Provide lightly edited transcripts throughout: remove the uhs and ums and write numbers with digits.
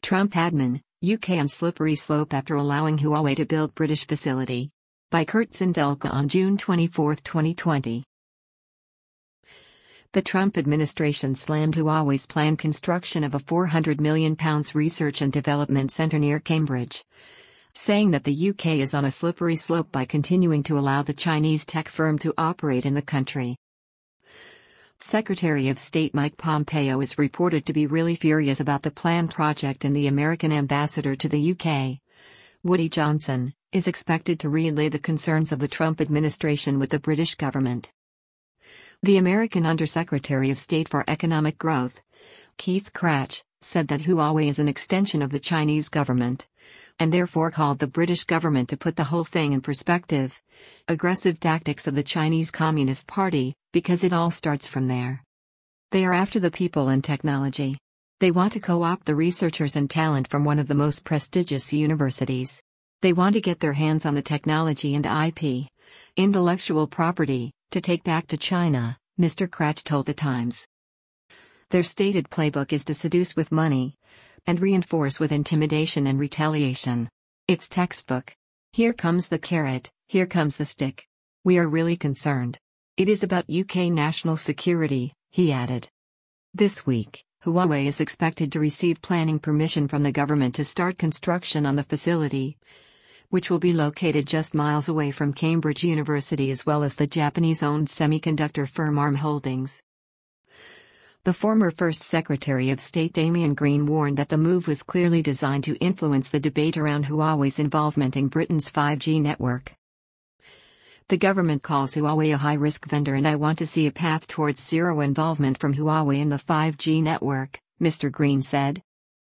Trump admin, UK on slippery slope after allowing Huawei to build British facility. By Kurt Sindelka on June 24, 2020. The Trump administration slammed Huawei's planned construction of a £400 million research and development centre near Cambridge, saying that the UK is on a slippery slope by continuing to allow the Chinese tech firm to operate in the country. Secretary of State Mike Pompeo is reported to be really furious about the planned project, and the American ambassador to the UK, Woody Johnson, is expected to relay the concerns of the Trump administration with the British government. The American Undersecretary of State for Economic Growth, Keith Krach, said that Huawei is an extension of the Chinese government, and therefore called the British government to put the whole thing in perspective. Aggressive tactics of the Chinese Communist Party, because it all starts from there. They are after the people and technology. They want to co-opt the researchers and talent from one of the most prestigious universities. They want to get their hands on the technology and IP, intellectual property, to take back to China, Mr. Krach told The Times. Their stated playbook is to seduce with money and reinforce with intimidation and retaliation. It's textbook. Here comes the carrot, here comes the stick. We are really concerned. It is about UK national security, he added. This week, Huawei is expected to receive planning permission from the government to start construction on the facility, which will be located just miles away from Cambridge University, as well as the Japanese-owned semiconductor firm ARM Holdings. The former First Secretary of State Damian Green warned that the move was clearly designed to influence the debate around Huawei's involvement in Britain's 5G network. The government calls Huawei a high-risk vendor, and I want to see a path towards zero involvement from Huawei in the 5G network, Mr. Green said.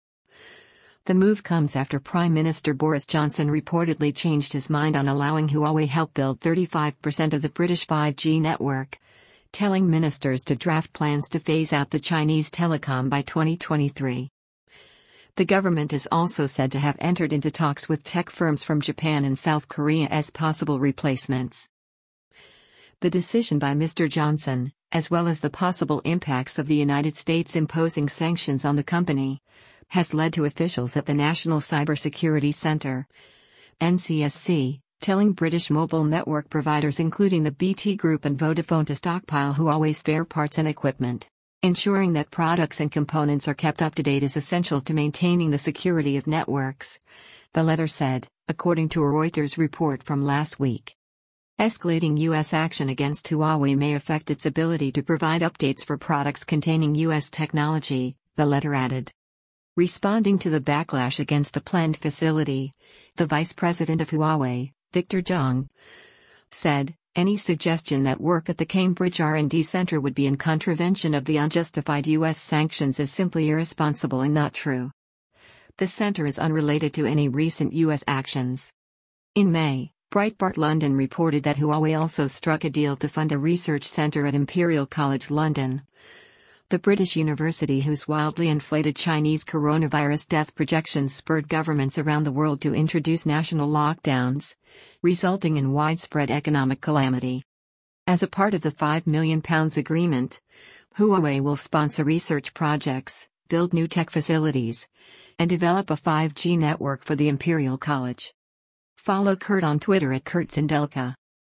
The move comes after Prime Minister Boris Johnson reportedly changed his mind on allowing Huawei help build 35% of the British 5G network, telling ministers to draft plans to phase out the Chinese telecom by 2023. The government is also said to have entered into talks with tech firms from Japan and South Korea as possible replacements. The decision by Mr. Johnson, as well as the possible impacts of the United States imposing sanctions on the company, has led to officials at the National Cybersecurity Centre, NCSC, telling British mobile network providers including the BT Group and Vodafone to stockpile Huawei spare parts and equipment. Ensuring that products and components are kept up to date is essential to maintaining the security of networks, the letter said, according to a Reuters report from last week. Escalating U.S. action against Huawei may affect its ability to provide updates for products containing U.S. technology, the letter added. Responding to the backlash against the planned facility, the vice president of Huawei, Victor Zhang, said, any suggestion that work at the Cambridge R&D Center would be in contravention of the unjustified U.S. sanctions is simply irresponsible and not true. The center is unrelated to any recent U.S. actions. In May, Breitbart London reported that Huawei also struck a deal to fund a research center at Imperial College London, the British university whose wildly inflated Chinese coronavirus death projections spurred governments around the world to introduce national lockdowns, resulting in widespread economic calamity. As a part of the £5 million agreement, Huawei will sponsor research projects, build new tech facilities, and develop a 5G network for the Imperial College. Follow Kurt on Twitter at Kurt Sindelka.